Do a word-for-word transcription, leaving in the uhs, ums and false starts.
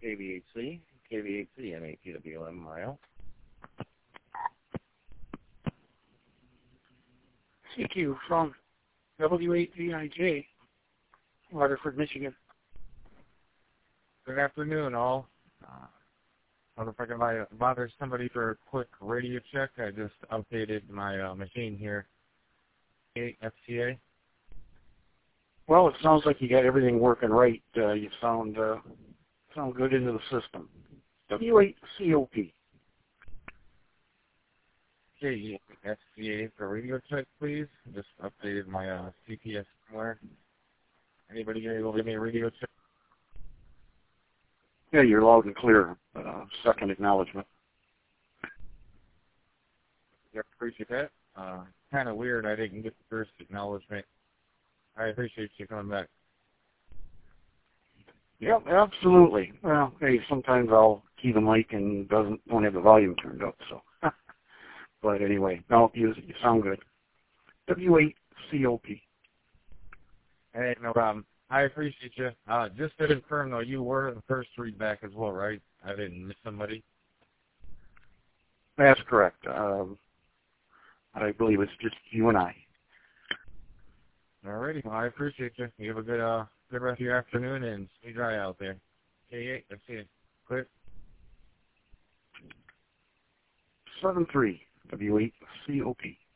K V H C, K V H C, M A P W M mile. C Q from W eight V I J, Waterford, Michigan. Good afternoon, all. Uh, I wonder if I can bother somebody for a quick radio check. I just updated my uh, machine here. F C A. Well, it sounds like you got everything working right. Uh, you sound uh, sound good into the system. W eight C O P. Okay, F C A for radio check, please. Just updated my uh, C P S firmware. Anybody able to give me a radio check? Yeah, you're loud and clear. Uh, second acknowledgement. Yeah, appreciate that. Uh, kind of weird I didn't get the first acknowledgement. I appreciate you coming back. Yep, absolutely. Well, hey, sometimes I'll key the mic and doesn't don't have the volume turned up. So, but anyway, no, you you sound good. W eight C O P. Hey, no problem. I appreciate you. Uh, just to confirm, though, you were the first to read back as well, right? I didn't miss somebody. That's correct. Um, I believe it's just you and I. Alrighty, well, I appreciate you. You have a good, uh, good rest of your afternoon and stay dry out there. K eight, that's it. Clear. seven three W eight C O P.